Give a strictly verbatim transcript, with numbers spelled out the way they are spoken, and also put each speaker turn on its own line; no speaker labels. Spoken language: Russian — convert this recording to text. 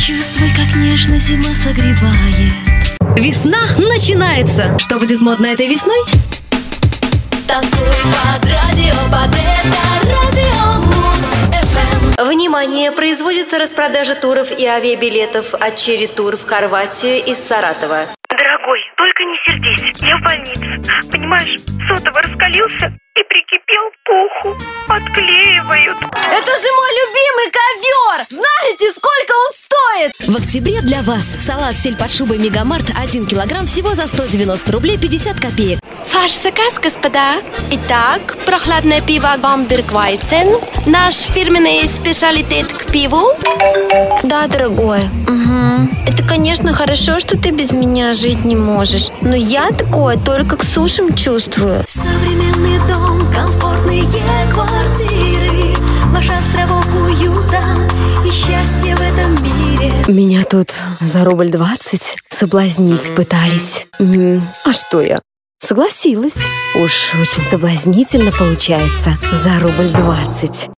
Почувствуй, как нежно зима согревает.
Весна начинается! Что будет модно этой весной?
Танцуй под радио, под это радио Муз-ФМ.
Внимание! Производится распродажа туров и авиабилетов от Черри Тур в Хорватию из Саратова.
Дорогой, только не сердись, я в больнице. Понимаешь, сотовый раскалился и прикипел к уху. Отклеивают.
Это же мой любимый ковер! Знаете, сколько он стоит? В октябре для вас салат сель под шубой Мегамарт один килограмм всего за сто девяносто рублей пятьдесят копеек.
Ваш заказ, господа. Итак, прохладное пиво Бамберг Вайцен. Наш фирменный специалитет к пиву.
Да, дорогой. Угу. Это, конечно, хорошо, что ты без меня жить не можешь. Но я такое только к сушам чувствую.
Современный дом, комфортные квартиры, ваш островок уюта и счастья в этом мире.
Меня тут за рубль двадцать соблазнить пытались. М, А что я? Согласилась. Уж очень соблазнительно получается за рубль двадцать.